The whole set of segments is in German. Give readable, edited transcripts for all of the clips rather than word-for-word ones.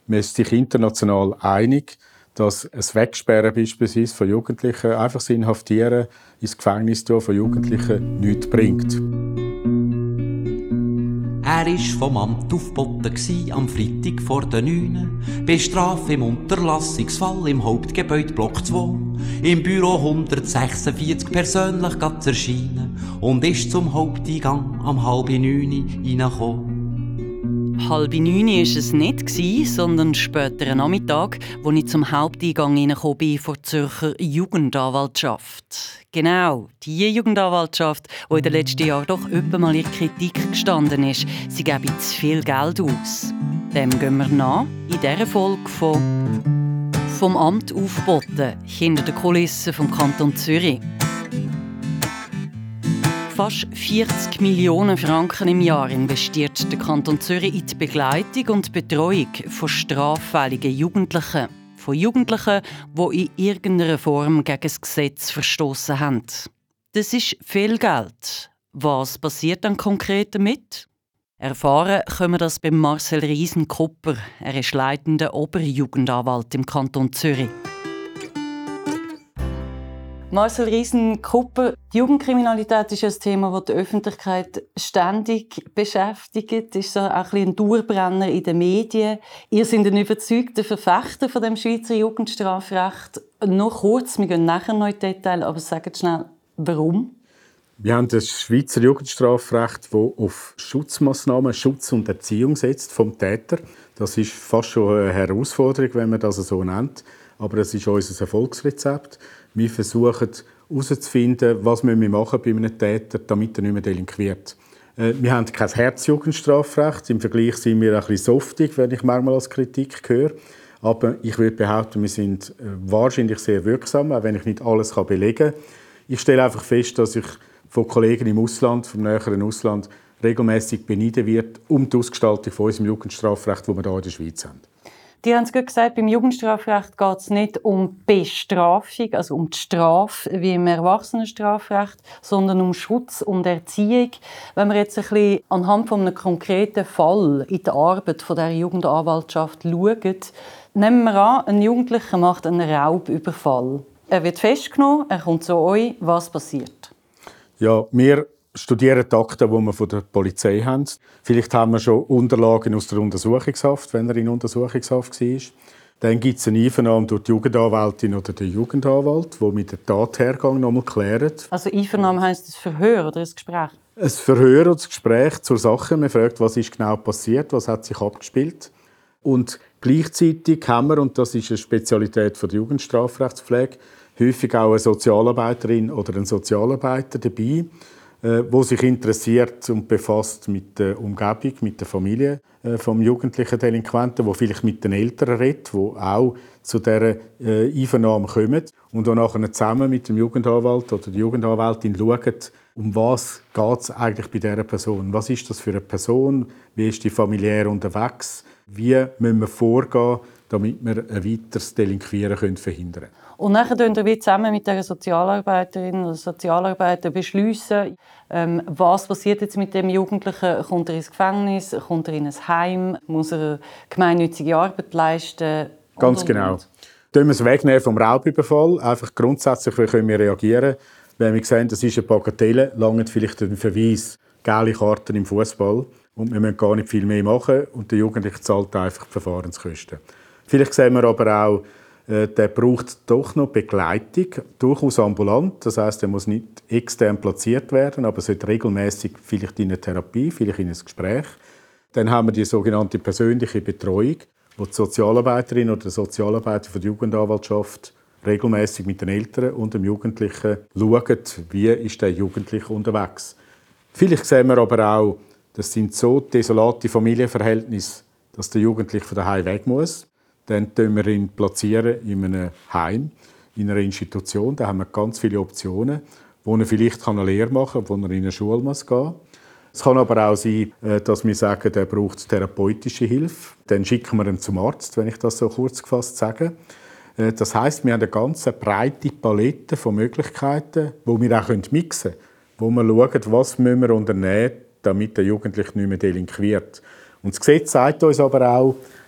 Man ist sich international einig, dass ein Wegsperren beispielsweise von Jugendlichen, einfach das Inhaftieren ins Gefängnis tun von Jugendlichen nichts bringt. Er war vom Amt aufgeboten am Freitag vor den 9. Bei Strafe im Unterlassungsfall im Hauptgebäude Block 2. Im Büro 146 persönlich zu erscheinen und ist zum Haupteingang am 8:30 reingekommen. 8:30 war es nicht, sondern später am Nachmittag, als ich zum Haupteingang hineingekommen bin von der Zürcher Jugendanwaltschaft. Genau, die Jugendanwaltschaft, die in den letzten Jahren doch öppe mal in Kritik gestanden ist, sie geben zu viel Geld aus. Dem gehen wir nach in dieser Folge von «Vom Amt aufgeboten» hinter den Kulissen vom Kanton Zürich. Fast 40 Millionen Franken im Jahr investiert der Kanton Zürich in die Begleitung und Betreuung von straffälligen Jugendlichen. Von Jugendlichen, die in irgendeiner Form gegen das Gesetz verstoßen haben. Das ist viel Geld. Was passiert dann konkret damit? Erfahren können wir das bei Marcel Riesen-Kupper. Er ist leitender Oberjugendanwalt im Kanton Zürich. Marcel Riesen-Kupper, die Jugendkriminalität ist ein Thema, das die Öffentlichkeit ständig beschäftigt. Ist so auch ein Dauerbrenner in den Medien. Ihr seid ein überzeugter Verfechter von dem Schweizer Jugendstrafrecht. Noch kurz, wir gehen nachher noch in die Details, aber sagt schnell, warum? Wir haben das Schweizer Jugendstrafrecht, das auf Schutzmaßnahmen, Schutz und Erziehung setzt vom Täter. Das ist fast schon eine Herausforderung, wenn man das so nennt. Aber es ist unser Erfolgsrezept. Wir versuchen herauszufinden, was wir machen bei einem Täter, damit er nicht mehr delinquiert. Wir haben kein Herzjugendstrafrecht. Im Vergleich sind wir ein bisschen softig, wenn ich manchmal als Kritik höre. Aber ich würde behaupten, wir sind wahrscheinlich sehr wirksam, auch wenn ich nicht alles belegen kann. Ich stelle einfach fest, dass ich von Kollegen im Ausland, vom näheren Ausland, regelmäßig beneiden wird um die Ausgestaltung von unserem Jugendstrafrecht, das wir hier in der Schweiz haben. Die haben es gerade gesagt, beim Jugendstrafrecht geht es nicht um Bestrafung, also um die Strafe wie im Erwachsenenstrafrecht, sondern um Schutz und Erziehung. Wenn wir jetzt ein bisschen anhand von einem konkreten Fall in der Arbeit von der Jugendanwaltschaft schauen, nehmen wir an, ein Jugendlicher macht einen Raubüberfall. Er wird festgenommen, er kommt zu euch. Was passiert? Ja, wir studieren die Akten, die wir von der Polizei haben. Vielleicht haben wir schon Unterlagen aus der Untersuchungshaft, wenn er in Untersuchungshaft war. Dann gibt es eine Einvernahme durch die Jugendanwältin oder den Jugendanwalt, die mit dem Tathergang noch einmal klären. Also Einvernahme heisst das Verhör oder ein Gespräch? Ein Verhör oder ein Gespräch zur Sache. Man fragt, was ist genau passiert, was hat sich abgespielt. Und gleichzeitig haben wir, und das ist eine Spezialität der Jugendstrafrechtspflege, häufig auch eine Sozialarbeiterin oder einen Sozialarbeiter dabei, wo sich interessiert und befasst mit der Umgebung, mit der Familie vom jugendlichen Delinquenten, wo vielleicht mit den Eltern redet, wo auch zu dieser Einvernahme kommen und dann nachher zusammen mit dem Jugendanwalt oder der Jugendanwältin schauen, um was geht es eigentlich bei dieser Person? Was ist das für eine Person? Wie ist die familiär unterwegs? Wie müssen wir vorgehen, damit wir ein weiteres Delinquieren verhindern können? Und dann beschließen wir zusammen mit der Sozialarbeiterin oder Sozialarbeiter beschließen, was passiert jetzt mit dem Jugendlichen? Kommt er ins Gefängnis? Kommt er in ein Heim? Muss er gemeinnützige Arbeit leisten? Ganz genau. Wenn wir es wegnehmen vom Raubüberfall, einfach grundsätzlich, wie können wir reagieren? Wenn wir sehen, das ist eine Bagatelle, langt vielleicht ein Verweis, gelbe Karten im Fußball und wir müssen gar nicht viel mehr machen und der Jugendliche zahlt einfach die Verfahrenskosten. Vielleicht sehen wir aber auch, der braucht doch noch Begleitung, durchaus ambulant. Das heisst, er muss nicht extern platziert werden, aber sollte regelmäßig vielleicht in eine Therapie, vielleicht in ein Gespräch. Dann haben wir die sogenannte persönliche Betreuung, wo die Sozialarbeiterin oder der Sozialarbeiter von der Jugendanwaltschaft regelmäßig mit den Eltern und dem Jugendlichen schauen, wie ist der Jugendliche unterwegs. Vielleicht sehen wir aber auch, das sind so desolate Familienverhältnisse, dass der Jugendliche von daheim weg muss. Dann platzieren wir ihn in einem Heim, in einer Institution. Da haben wir ganz viele Optionen, wo er vielleicht eine Lehre machen kann, wo er in eine Schule gehen muss. Es kann aber auch sein, dass wir sagen, er braucht therapeutische Hilfe. Dann schicken wir ihn zum Arzt, wenn ich das so kurz gefasst sage. Das heisst, wir haben eine ganz breite Palette von Möglichkeiten, die wir auch mixen können. Wo wir schauen, was müssen wir unternehmen, damit der Jugendliche nicht mehr delinquiert. Und das Gesetz sagt uns aber auch,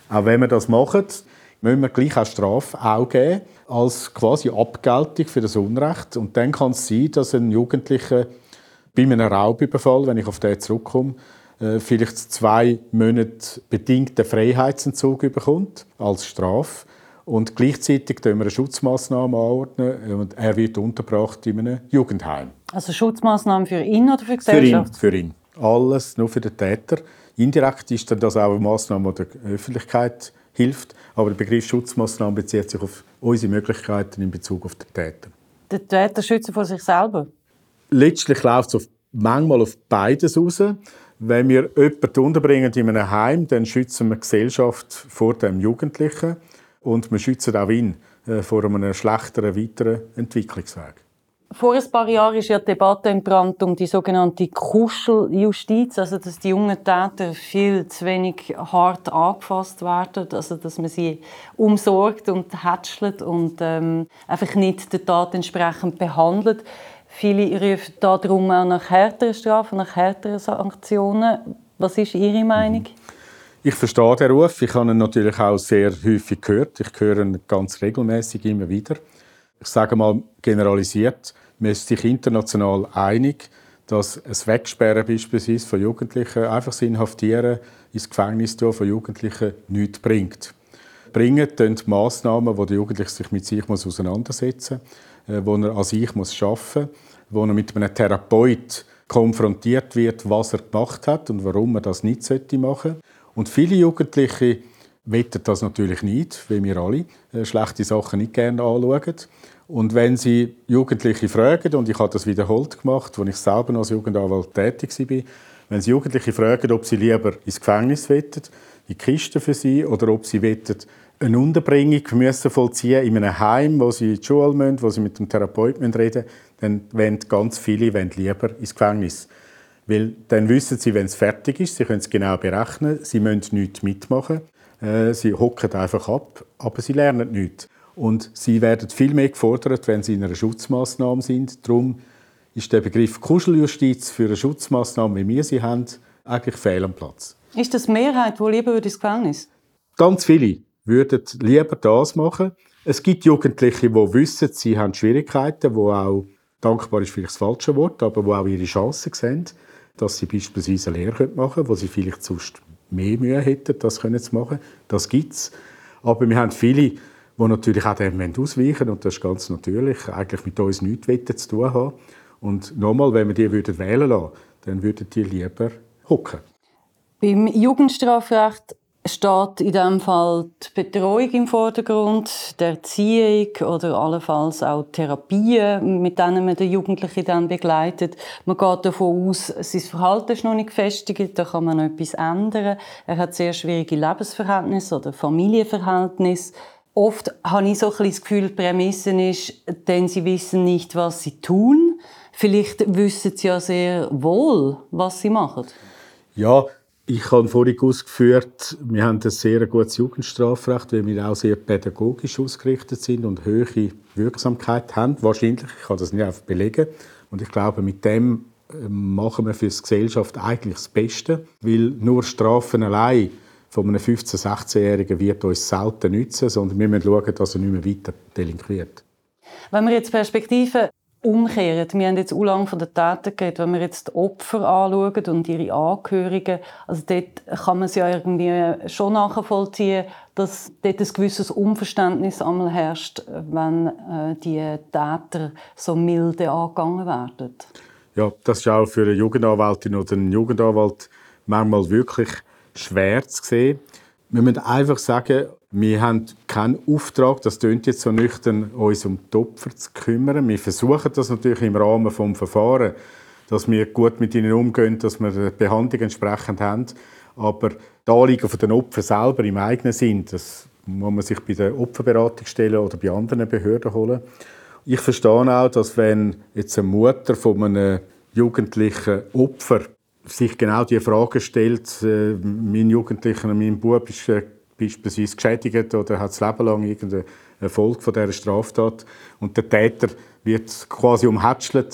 Auch wenn wir das machen, müssen wir gleich auch Strafe auch geben, als quasi Abgeltung für das Unrecht. Und dann kann es sein, dass ein Jugendlicher bei einem Raubüberfall, wenn ich auf den zurückkomme, vielleicht 2 Monate bedingten Freiheitsentzug bekommt als Strafe. Und gleichzeitig ordnen wir eine Schutzmaßnahme an und er wird untergebracht in einem Jugendheim. Also Schutzmaßnahmen für ihn oder für die Gesellschaft? Für ihn. Alles nur für den Täter. Indirekt ist dann das auch eine Maßnahme, die der Öffentlichkeit hilft. Aber der Begriff Schutzmaßnahme bezieht sich auf unsere Möglichkeiten in Bezug auf den Täter. Den Täter schützen vor sich selber? Letztlich läuft es manchmal auf beides raus. Wenn wir jemanden unterbringen in einem Heim, dann schützen wir die Gesellschaft vor dem Jugendlichen. Und wir schützen auch ihn vor einem schlechteren, weiteren Entwicklungsweg. Vor ein paar Jahren ist ja die Debatte entbrannt um die sogenannte Kuscheljustiz, also dass die jungen Täter viel zu wenig hart angefasst werden, also dass man sie umsorgt und hätschelt und einfach nicht der Tat entsprechend behandelt. Viele rufen darum auch nach härteren Strafen, nach härteren Sanktionen. Was ist Ihre Meinung? Ich verstehe den Ruf. Ich habe ihn natürlich auch sehr häufig gehört. Ich höre ihn ganz regelmäßig immer wieder. Ich sage mal generalisiert, man ist sich international einig, dass ein Wegsperren beispielsweise von Jugendlichen, einfach das Inhaftieren ins Gefängnis von Jugendlichen nichts bringt. Bringen tun Massnahmen, wo der Jugendliche sich mit sich auseinandersetzen muss, wo er an sich arbeiten muss, wo er mit einem Therapeut konfrontiert wird, was er gemacht hat und warum er das nicht machen sollte. Und viele Jugendliche wollen das natürlich nicht, wie wir alle, schlechte Sachen nicht gerne anschauen. Und wenn sie Jugendliche fragen, und ich habe das wiederholt gemacht, als ich selber als Jugendanwalt tätig war, wenn sie Jugendliche fragen, ob sie lieber ins Gefängnis wollen, in die Kiste für sie, oder ob sie wollen, eine Unterbringung vollziehen in einem Heim, wo sie in die Schule müssen, wo sie mit dem Therapeuten reden müssen, dann wollen ganz viele lieber ins Gefängnis. Weil dann wissen sie, wenn es fertig ist, sie können es genau berechnen, sie müssen nichts mitmachen, sie hocken einfach ab, aber sie lernen nichts. Und sie werden viel mehr gefordert, wenn sie in einer Schutzmaßnahme sind. Darum ist der Begriff Kuscheljustiz für eine Schutzmaßnahme, wie wir sie haben, eigentlich fehl am Platz. Ist das die Mehrheit, die lieber ins Gefängnis? Ganz viele würden lieber das machen. Es gibt Jugendliche, die wissen, sie haben Schwierigkeiten, die auch, dankbar ist vielleicht das falsche Wort, aber die auch ihre Chancen sehen, dass sie beispielsweise eine Lehre machen können, wo sie vielleicht sonst mehr Mühe hätten, das zu machen. Das gibt es. Aber wir haben viele, die natürlich auch dem ausweichen wollen. Und das ist ganz natürlich, eigentlich mit uns nichts zu tun haben. Und nochmal, wenn wir die wählen lassen, dann würden die lieber hocken. Beim Jugendstrafrecht steht in diesem Fall die Betreuung im Vordergrund, die Erziehung oder allenfalls auch Therapien, mit denen man den Jugendlichen dann begleitet. Man geht davon aus, sein Verhalten ist noch nicht gefestigt, da kann man noch etwas ändern. Er hat sehr schwierige Lebensverhältnisse oder Familienverhältnisse. Oft habe ich so ein bisschen das Gefühl, die Prämisse ist, denn sie wissen nicht, was sie tun. Vielleicht wissen sie ja sehr wohl, was sie machen. Ja, ich habe vorhin ausgeführt, wir haben ein sehr gutes Jugendstrafrecht, weil wir auch sehr pädagogisch ausgerichtet sind und hohe Wirksamkeit haben. Wahrscheinlich, ich kann das nicht einfach belegen. Und ich glaube, mit dem machen wir für die Gesellschaft eigentlich das Beste, weil nur Strafen allein von einem 15-, 16-Jährigen wird uns selten nützen, sondern wir müssen schauen, dass er nicht mehr weiter delinquiert. Wenn wir jetzt Perspektiven umkehren, wir haben jetzt auch lange von den Tätern geredet, wenn wir jetzt die Opfer anschauen und ihre Angehörigen, also dort kann man es ja irgendwie schon nachvollziehen, dass dort ein gewisses Unverständnis einmal herrscht, wenn die Täter so milde angegangen werden. Ja, das ist auch für eine Jugendanwältin oder einen Jugendanwalt manchmal wirklich schwer zu sehen. Wir müssen einfach sagen, wir haben keinen Auftrag, das klingt jetzt so nüchtern, uns um die Opfer zu kümmern. Wir versuchen das natürlich im Rahmen des Verfahrens, dass wir gut mit ihnen umgehen, dass wir die Behandlung entsprechend haben. Aber die Anliegen der Opfer selber im eigenen Sinn, das muss man sich bei der Opferberatungsstelle oder bei anderen Behörden holen. Ich verstehe auch, dass wenn jetzt eine Mutter von einem jugendlichen Opfer sich genau die Frage stellt, mein Jugendlicher, mein Bub ist beispielsweise geschädigt oder hat das Leben lang irgendeine Folge von dieser Straftat und der Täter wird quasi umhätschelt,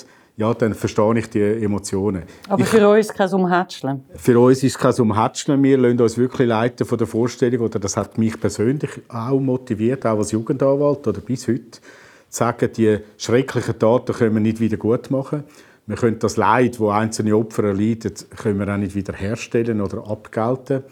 ja, dann verstehe ich die Emotionen. Aber für uns kein Umhätscheln? Für uns ist es kein Umhätscheln. Wir lassen uns wirklich leiten von der Vorstellung, oder das hat mich persönlich auch motiviert, auch als Jugendanwalt oder bis heute, zu sagen, die schrecklichen Taten können wir nicht wieder gut machen. Wir können das Leid, das einzelne Opfer erleiden, können wir auch nicht wieder herstellen oder abgelten.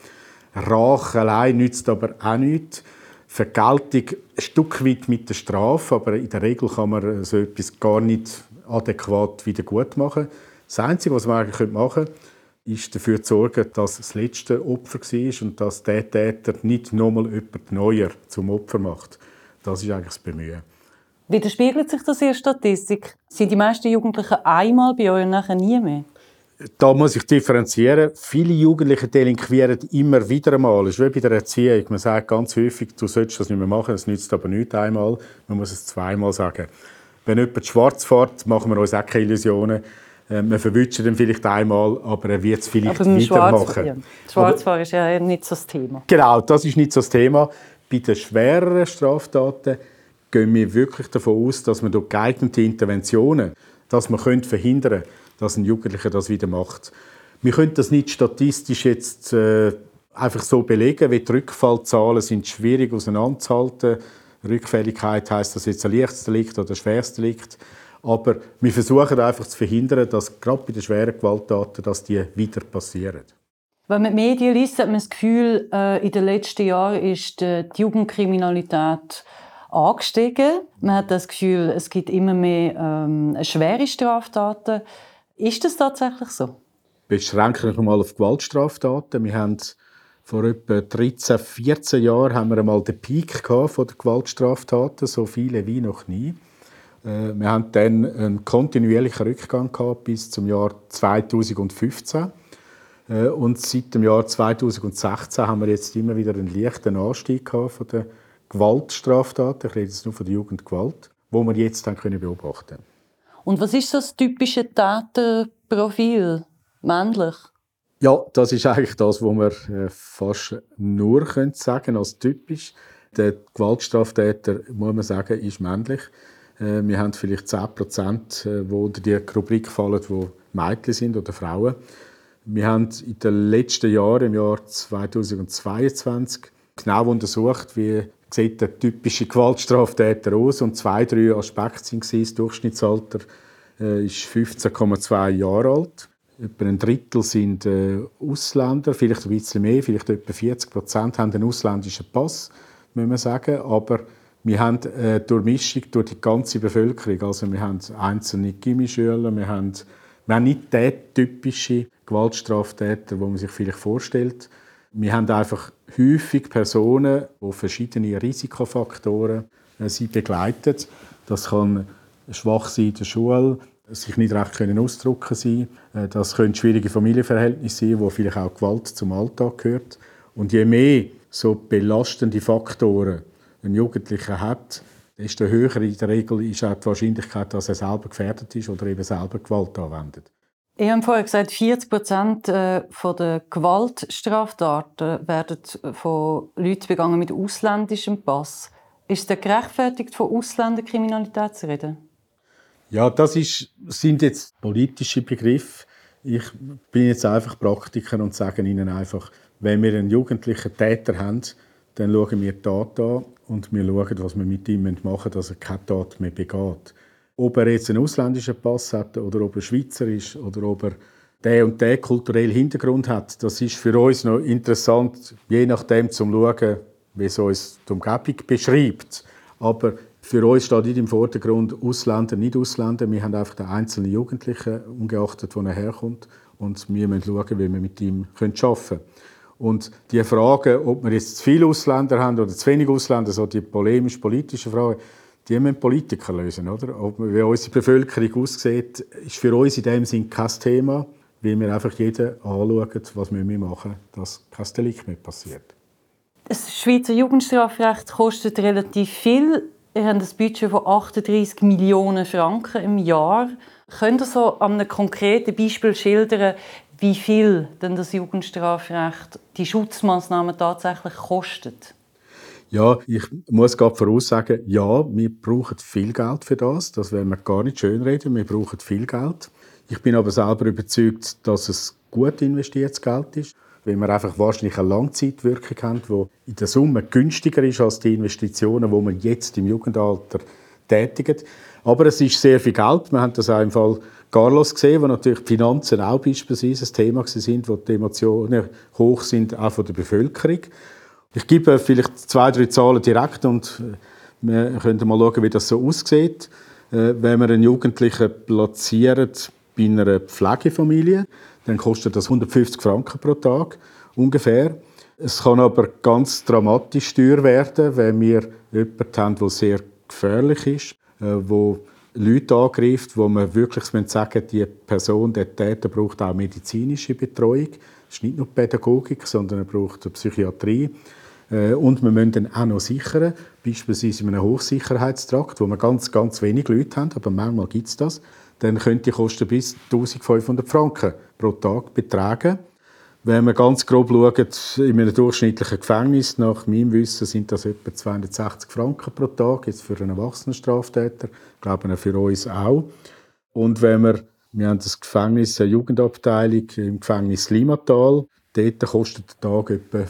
Rache allein nützt aber auch nichts. Vergeltung ein Stück weit mit der Strafe, aber in der Regel kann man so etwas gar nicht adäquat wieder gut machen. Das Einzige, was man eigentlich machen könnte, ist dafür zu sorgen, dass das letzte Opfer war und dass der Täter nicht nochmal jemand Neuer zum Opfer macht. Das ist eigentlich das Bemühen. Widerspiegelt sich das in der Statistik? Sind die meisten Jugendlichen einmal bei euch und nachher nie mehr? Da muss ich differenzieren. Viele Jugendliche delinquieren immer wieder einmal. Das ist wie bei der Erziehung. Man sagt ganz häufig, du solltest das nicht mehr machen, das nützt aber nicht einmal. Man muss es zweimal sagen. Wenn jemand schwarz fährt, machen wir uns auch keine Illusionen. Wir verwünschen ihn vielleicht einmal, aber er wird es vielleicht wieder machen. Ja. Schwarzfahren ist ja nicht so das Thema. Genau, das ist nicht so das Thema. Bei den schwereren Straftaten gehen wir wirklich davon aus, dass man durch geeignete Interventionen, dass man verhindern könnte, dass ein Jugendlicher das wieder macht. Wir können das nicht statistisch jetzt einfach so belegen, weil die Rückfallzahlen sind schwierig auseinanderzuhalten. Rückfälligkeit heisst das jetzt ein leichtes Delikt oder ein schweres Delikt. Aber wir versuchen einfach zu verhindern, dass gerade bei den schweren Gewalttaten, dass die wieder passieren. Wenn man die Medien liest, hat man das Gefühl, in den letzten Jahren ist die Jugendkriminalität angestiegen. Man hat das Gefühl, es gibt immer mehr schwere Straftaten. Ist das tatsächlich so? Beschränken wir mal auf Gewaltstraftaten. Wir haben vor etwa 13, 14 Jahren haben wir einmal den Peak von den Gewaltstraftaten, so viele wie noch nie. Wir haben dann einen kontinuierlichen Rückgang gehabt bis zum Jahr 2015. Und seit dem Jahr 2016 haben wir jetzt immer wieder einen leichten Anstieg gehabt von den Gewaltstraftaten. Ich rede jetzt nur von der Jugendgewalt, wo wir jetzt dann beobachten können. Und was ist das typische Täterprofil? Männlich? Ja, das ist eigentlich das, was wir fast nur sagen können als typisch. Der Gewaltstraftäter, muss man sagen, ist männlich. Wir haben vielleicht 10%, die unter die Rubrik fallen, die Mädchen sind oder Frauen. Wir haben in den letzten Jahren, im Jahr 2022, genau untersucht, wie sieht der typische Gewaltstraftäter aus. Und 2-3 Aspekte waren. Das Durchschnittsalter ist 15,2 Jahre alt. Etwa ein Drittel sind Ausländer, vielleicht ein bisschen mehr, vielleicht etwa 40% haben einen ausländischen Pass, muss man sagen. Aber wir haben eine Durchmischung durch die ganze Bevölkerung. Also wir haben einzelne Gymnasieschüler, wir haben nicht den typischen Gewaltstraftäter, den man sich vielleicht vorstellt. Wir haben einfach häufig Personen, die verschiedene Risikofaktoren sie begleiten. Das kann schwach sein in der Schule, sich nicht recht ausdrücken sein. Das können schwierige Familienverhältnisse sein, wo vielleicht auch Gewalt zum Alltag gehört. Und je mehr so belastende Faktoren ein Jugendlicher hat, desto höher in der Regel ist auch die Wahrscheinlichkeit, dass er selber gefährdet ist oder eben selber Gewalt anwendet. Ich habe vorher gesagt, 40% der Gewaltstraftaten werden von Leuten begangen mit ausländischem Pass. Ist es gerechtfertigt, von Ausländerkriminalität zu reden? Ja, sind jetzt politische Begriffe. Ich bin jetzt einfach Praktiker und sage Ihnen einfach, wenn wir einen jugendlichen Täter haben, dann schauen wir die Tat an und wir schauen, was wir mit ihm machen müssen, dass er keine Tat mehr begeht. Ob er jetzt einen ausländischen Pass hat oder ob er Schweizer ist oder ob er den und den kulturellen Hintergrund hat, das ist für uns noch interessant, je nachdem zu schauen, wie es uns die Umgebung beschreibt. Aber für uns steht nicht im Vordergrund Ausländer, nicht Ausländer. Wir haben einfach den einzelnen Jugendlichen, ungeachtet, wo er herkommt. Und wir müssen schauen, wie wir mit ihm arbeiten können. Und die Frage, ob wir jetzt zu viele Ausländer haben oder zu wenig Ausländer, so die polemisch-politischen Fragen, die müssen Politiker lösen. Oder? Wie unsere Bevölkerung aussieht, ist für uns in dem Sinn kein Thema, weil wir einfach jeden anschauen, was wir machen, dass kein Delikt mehr passiert. Das Schweizer Jugendstrafrecht kostet relativ viel. Ihr habt ein Budget von 38 Millionen Franken im Jahr. Könnt ihr so an einem konkreten Beispiel schildern, wie viel denn das Jugendstrafrecht die Schutzmaßnahmen tatsächlich kostet? Ja, ich muss gerade voraussagen, ja, wir brauchen viel Geld für das. Das werden wir gar nicht schönreden. Wir brauchen viel Geld. Ich bin aber selber überzeugt, dass es gut investiertes Geld ist, weil wir einfach wahrscheinlich eine Langzeitwirkung haben, die in der Summe günstiger ist als die Investitionen, die man jetzt im Jugendalter tätigt. Aber es ist sehr viel Geld. Wir haben das auch im Fall Carlos gesehen, wo natürlich die Finanzen auch beispielsweise ein Thema sind, wo die Emotionen hoch sind, auch von der Bevölkerung. Ich gebe vielleicht 2, 3 Zahlen direkt und wir können mal schauen, wie das so aussieht. Wenn wir einen Jugendlichen platzieren bei einer Pflegefamilie, dann kostet das 150 Franken pro Tag ungefähr. Es kann aber ganz dramatisch teuer werden, wenn wir jemanden haben, der sehr gefährlich ist, wo Leute angreift, wo man wirklich sagen, die Person, der Täter, braucht auch medizinische Betreuung. Es ist nicht nur Pädagogik, sondern er braucht eine Psychiatrie. Und wir müssen dann auch noch sichern, beispielsweise in einem Hochsicherheitstrakt, wo wir ganz, ganz wenig Leute haben, aber manchmal gibt es das. Dann können die Kosten bis 1500 Franken pro Tag betragen. Wenn wir ganz grob schauen, in einem durchschnittlichen Gefängnis, nach meinem Wissen sind das etwa 260 Franken pro Tag, jetzt für einen erwachsenen Straftäter, ich glaube für uns auch. Und wenn wir haben das Gefängnis, eine Jugendabteilung im Gefängnis Limatal, dort kostet der Tag etwa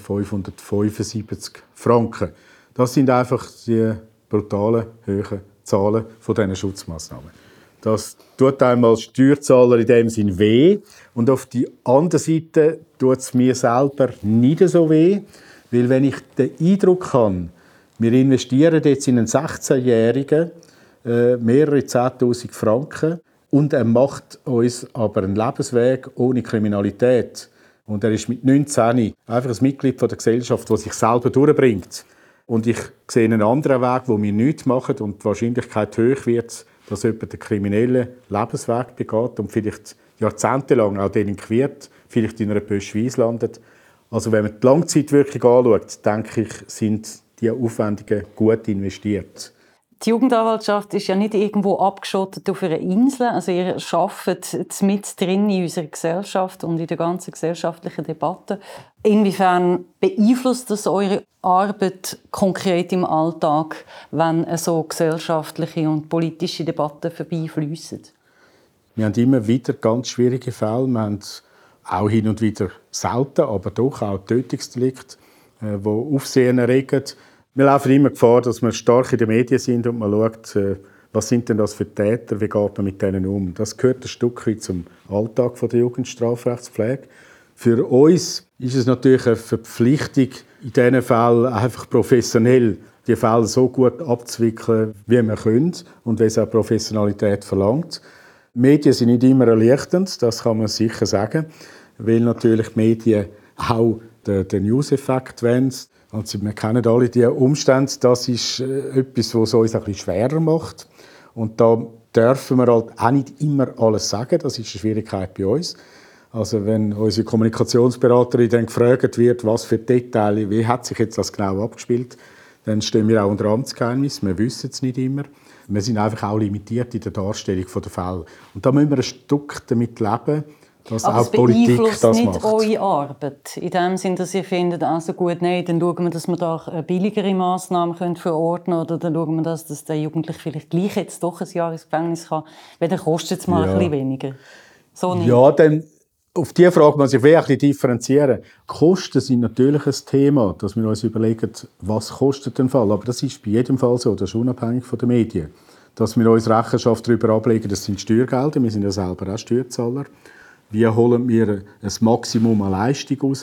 575 Franken. Das sind einfach die brutalen, hohen Zahlen von diesen Schutzmaßnahmen. Das tut einem als Steuerzahler in dem Sinn weh. Und auf die andere Seite tut es mir selber nicht so weh, weil wenn ich den Eindruck habe, wir investieren jetzt in einen 16-Jährigen mehrere 10'000 Franken und er macht uns aber einen Lebensweg ohne Kriminalität. Und er ist mit 19 einfach ein Mitglied der Gesellschaft, das sich selber durchbringt. Und ich sehe einen anderen Weg, wo wir nichts machen und die Wahrscheinlichkeit hoch wird, dass jemand einen kriminellen Lebensweg begeht und vielleicht jahrzehntelang auch delinquiert, vielleicht in einer Pöschweise landet. Also wenn man die Langzeitwirkung anschaut, denke ich, sind die Aufwendungen gut investiert. Die Jugendanwaltschaft ist ja nicht irgendwo abgeschottet auf einer Insel. Also ihr arbeitet mit drin in unserer Gesellschaft und in der ganzen gesellschaftlichen Debatte. Inwiefern beeinflusst das eure Arbeit konkret im Alltag, wenn so gesellschaftliche und politische Debatten vorbeifliessen? Wir haben immer wieder ganz schwierige Fälle. Wir haben auch hin und wieder selten, aber doch auch Tötungsdelikte, die Aufsehen erregen. Wir laufen immer Gefahr, dass wir stark in den Medien sind und man schaut, was sind denn das für Täter, wie geht man mit denen um. Das gehört ein Stück weit zum Alltag der Jugendstrafrechtspflege. Für uns ist es natürlich eine Verpflichtung, in diesen Fällen einfach professionell die Fälle so gut abzuwickeln, wie wir können und wie es auch Professionalität verlangt. Die Medien sind nicht immer erleichternd, das kann man sicher sagen, weil natürlich die Medien auch den News-Effekt wollen. Also wir kennen alle die Umstände, das ist etwas, was es uns ein bisschen schwerer macht. Und da dürfen wir halt auch nicht immer alles sagen, das ist eine Schwierigkeit bei uns. Also wenn unsere Kommunikationsberaterin dann gefragt wird, was für Details, wie hat sich jetzt das genau abgespielt, dann stehen wir auch unter Amtsgeheimnis, wir wissen es nicht immer. Wir sind einfach auch limitiert in der Darstellung der Fälle. Und da müssen wir ein Stück damit leben, dass aber auch Politik das macht. nicht eure Arbeit? In dem Sinne, dass ihr findet, also gut, nein, dann schauen wir, dass wir da billigere Massnahmen verordnen können, oder dann schauen wir, dass der Jugendliche vielleicht gleich jetzt doch ein Jahr ins Gefängnis kann, weil dann kostet es mal ein bisschen weniger. So nicht. Ja, dann auf diese Frage muss ich ein bisschen differenzieren. Kosten sind natürlich ein Thema, dass wir uns überlegen, was kostet ein Fall. Aber das ist bei jedem Fall so, das ist unabhängig von den Medien. Dass wir uns Rechenschaft darüber ablegen, das sind Steuergelder, wir sind ja selber auch Steuerzahler. Wie holen wir ein Maximum an Leistung raus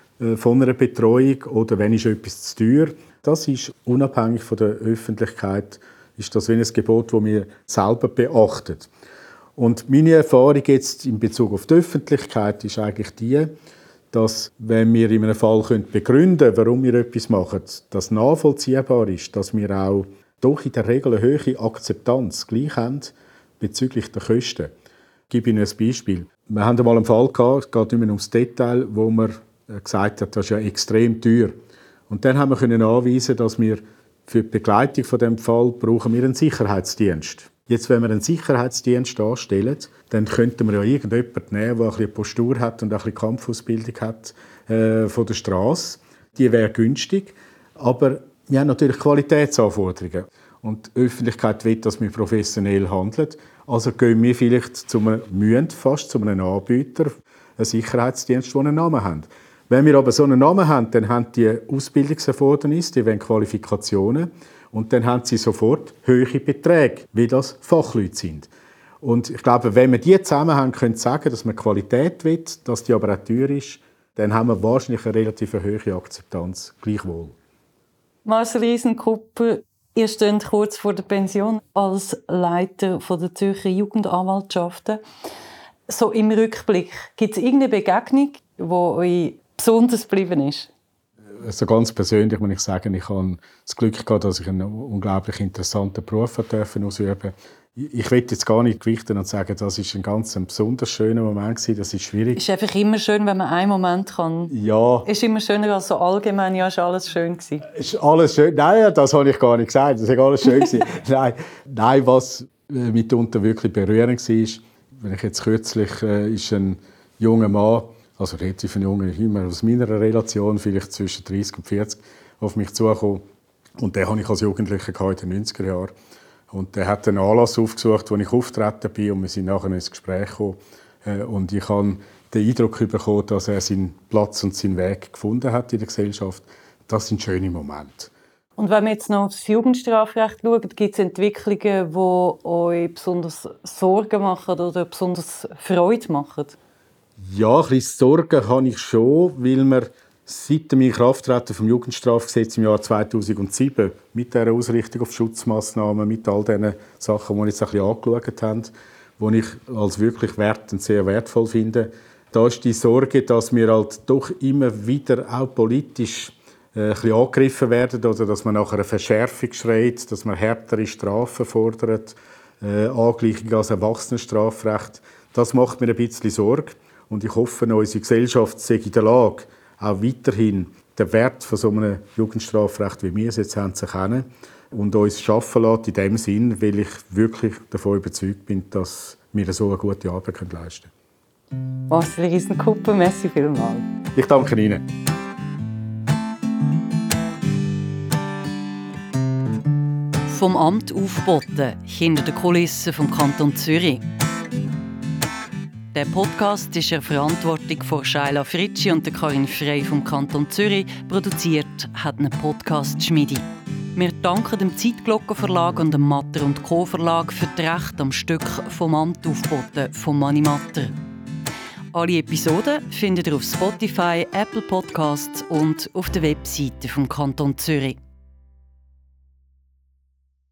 von einer Betreuung oder wenn ist etwas zu teuer? Das ist unabhängig von der Öffentlichkeit, ist das wie ein Gebot, das wir selber beachten. Und meine Erfahrung jetzt in Bezug auf die Öffentlichkeit ist eigentlich die, dass wenn wir in einem Fall begründen können, warum wir etwas machen, das nachvollziehbar ist, dass wir auch doch in der Regel eine hohe Akzeptanz gleich haben bezüglich der Kosten. Ich gebe Ihnen ein Beispiel. Wir haben einmal einen Fall gehabt, es geht nicht mehr ums Detail, wo man gesagt hat, das ist ja extrem teuer. Und dann haben wir anweisen, dass wir für die Begleitung von dem Fall brauchen wir einen Sicherheitsdienst. Jetzt, wenn wir einen Sicherheitsdienst anstellen, dann könnten wir ja irgendjemanden nehmen, der ein bisschen Postur hat und ein bisschen Kampfausbildung hat von der Straße. Die wäre günstig. Aber Wir haben natürlich Qualitätsanforderungen. Und die Öffentlichkeit will, dass wir professionell handeln. Also gehen wir vielleicht zu einem Anbieter, einen Sicherheitsdienst, der einen Namen hat. Wenn wir aber so einen Namen haben, dann haben die Ausbildungserfordernisse, die wollen Qualifikationen und dann haben sie sofort hohe Beträge, wie das Fachleute sind. Und ich glaube, wenn wir die zusammen haben, können sagen, dass man Qualität will, dass die aber auch teuer ist, dann haben wir wahrscheinlich eine relativ hohe Akzeptanz gleichwohl. Marcel Riesenkupper, ihr steht kurz vor der Pension als Leiter der Zürcher Jugendanwaltschaften. So im Rückblick, gibt es irgendeine Begegnung, die euch besonders geblieben ist? Also ganz persönlich muss ich sagen, ich habe das Glück gehabt, dass ich einen unglaublich interessanten Beruf ausüben durfte. Ich will jetzt gar nicht gewichten und sagen, das ist ein ganz besonders schöner Moment gewesen. Das ist schwierig. Es ist einfach immer schön, wenn man einen Moment kann. Ja. Es ist immer schöner als so allgemein. Ja, ist alles schön gewesen. Ist alles schön? Nein, das habe ich gar nicht gesagt. Das ist alles schön gewesen. Nein, was mitunter wirklich berührend war, wenn ich jetzt kürzlich ist ein junger Mann, also relativ ein junger, immer aus meiner Relation, vielleicht zwischen 30 und 40, auf mich zugekommen. Und den habe ich als Jugendlicher in den 90er Jahren. Und er hat einen Anlass aufgesucht, wo ich auftreten bin, und wir sind nachher ins Gespräch gekommen. Und ich habe den Eindruck bekommen, dass er seinen Platz und seinen Weg gefunden hat in der Gesellschaft. Das sind schöne Momente. Und wenn wir jetzt noch aufs Jugendstrafrecht schauen, gibt es Entwicklungen, die euch besonders Sorgen machen oder besonders Freude machen? Ja, ein bisschen Sorgen habe ich schon, weil wir seit dem Inkrafttreten vom Jugendstrafgesetz im Jahr 2007 mit dieser Ausrichtung auf Schutzmaßnahmen, mit all diesen Sachen, die wir jetzt ein bisschen angeschaut haben, die ich als wirklich wertend sehr wertvoll finde. Da ist die Sorge, dass wir halt doch immer wieder auch politisch ein bisschen angegriffen werden oder dass man nach einer Verschärfung schreit, dass man härtere Strafen fordert, Angleichung als Erwachsenenstrafrecht. Das macht mir ein bisschen Sorge. Und ich hoffe, unsere Gesellschaft sei in der Lage, auch weiterhin den Wert von so einem Jugendstrafrecht, wie wir es jetzt haben, zu erkennen und uns schaffen lassen in dem Sinn, weil ich wirklich davon überzeugt bin, dass wir so eine gute Arbeit leisten können. Marcel Riesenkupper, merci vielmals. Ich danke Ihnen. Vom Amt aufgeboten, hinter den Kulissen vom Kanton Zürich. Der Podcast ist in Verantwortung von Shaila Fritschi und Karin Frey vom Kanton Zürich. Produziert hat einen Podcast-Schmiedi. Wir danken dem Zeitglockenverlag und dem Matter & Co. Verlag für das Recht am Stück «Vom Amt aufgeboten» von Mani Matter. Alle Episoden findet ihr auf Spotify, Apple Podcasts und auf der Webseite vom Kanton Zürich.